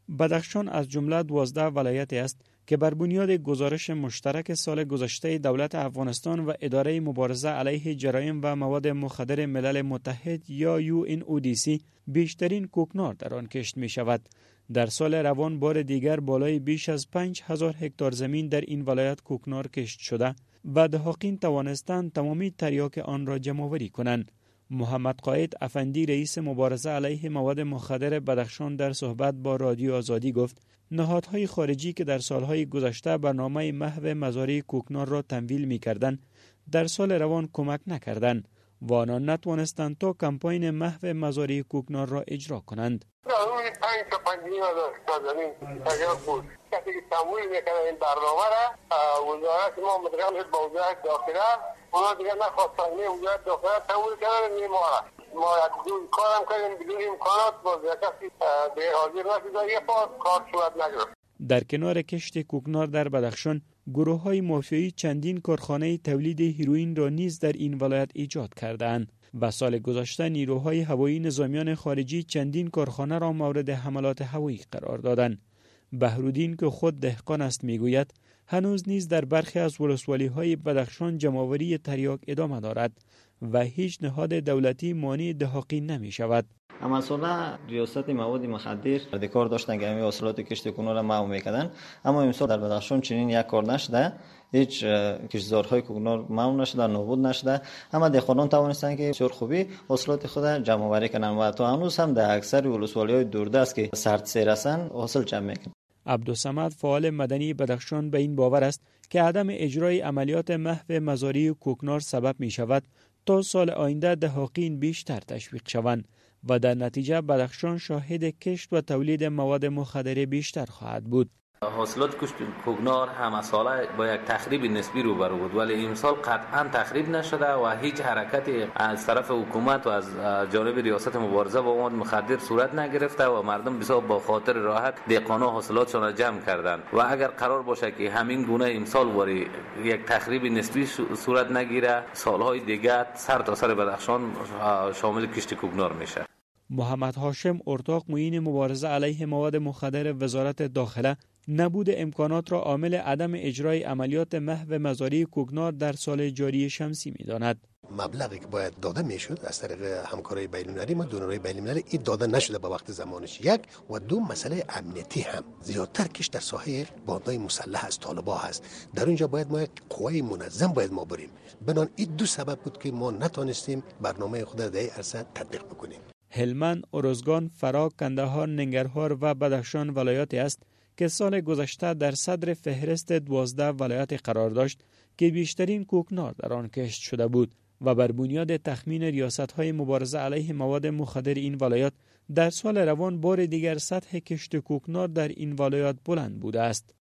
بدخشان از جمله 12 ولایتی است که بر بنیاد گزارش مشترک سال گذشته دولت افغانستان و اداره مبارزه علیه جرایم و مواد مخدر ملل متحد یا UNODC بیشترین کوکنار در آن کشت می شود. در سال روان بار دیگر بالای بیش از 5000 هکتار زمین در این ولایت کوکنار کشت شده و دهاقین توانستند تمامی تریاک آن را جمع‌آوری کنند. محمد قائد افندی رئیس مبارزه علیه مواد مخدر بدخشان در صحبت با رادیو آزادی گفت نهادهای خارجی که در سالهای گذشته برنامه محو مزارع کوکنار را تمویل می‌کردند در سال روان کمک نکردند و آنان نتوانستند تا کمپاین محو مزارع کوکنار را اجرا کنند. کسی که تمویل میکنه این برنامه را وزارت ما مدرم شد با وزارت داخله اونا دیگه نخواستن وزارت داخله تمویل کردن ما یک کارم کردیم بدون امکانات باز کسی به حاضر نشد یه پاس کار صورت نگرفت. در کنار کشت کوکنار در بدخشان گروه‌های مافیایی چندین کارخانه تولید هیروئین را نیز در این ولایت ایجاد کردند و سال گذشته نیروهای هوایی نظامیان خارجی چندین کارخانه را مورد حملات هوایی قرار دادند. بهرالدین که خود دهقان است میگوید هنوز نیز در برخی از ولسوالی‌های بدخشان جمع‌آوری تریاک ادامه دارد و هیچ نهاد دولتی مانع دهاقین نمی شود. اما ساله ریاست مواد مخدر در کار داشتن که همین حاصلات کشت کوکنار را محو میکردن، اما امسال در بدخشان چنین یک کار نشده، هیچ کشتزارهای کوکنار محو نشده، نابود نشده، اما دهقانان توانستند که بسیار خوبی حاصلات خود جمع آوری کنند و تا هنوز هم در اکثر ولسوالی‌های دوردست که سردسیر هستند حاصل جمع میکنند. عبدالصمد فعال مدنی بدخشان به این باور است که عدم اجرای عملیات محو مزارع کوکنار سبب می شود تا سال آینده دهاقین بیشتر تشویق شوند و در نتیجه بدخشان شاهد کشت و تولید مواد مخدر بیشتر خواهد بود. حاصلات کشت کوکنار همه ساله با یک تخریب نسبی روبرو بود، ولی امسال قطعا تخریب نشده و هیچ حرکتی از طرف حکومت و از جانب ریاست مبارزه با مواد مخدر صورت نگرفته و مردم بسیار با خاطر راحت دهقانا حاصلاتشان را جمع کردند و اگر قرار باشه که همین گونه امسال وری یک تخریب نسبی صورت نگیره، سالهای دیگر سر تا سر بدخشان شامل کشت کوکنار میشه. محمد هاشم ارتاق معین مبارزه علیه مواد مخدر وزارت داخله نبود امکانات را عامل عدم اجرای عملیات محو مزارع کوکنار در سال جاری شمسی می‌داند. مبلغی که باید داده میشد از طریق همکارای بین‌المللی ما دونورهای بین‌المللی این داده نشده به وقت زمانش. یک و دو مسئله امنیتی هم زیادتر کش در ساحه باندهای مسلح از طالبا هست، در اونجا باید ما یک قوای منظم باید ما بریم. بنان این دو سبب بود که ما نتونستیم برنامه خود را در این عرصه تطبیق بکنیم. هلمند، ارزگان، فرا، کندهار، ننگرهار و بدخشان ولایاتی است که سال گذشته در صدر فهرست 12 ولایت قرار داشت که بیشترین کوکنار در آن کشت شده بود و بر بنیاد تخمین ریاست‌های مبارزه علیه مواد مخدر این ولایات در سال روان بار دیگر سطح کشت کوکنار در این ولایات بلند بوده است.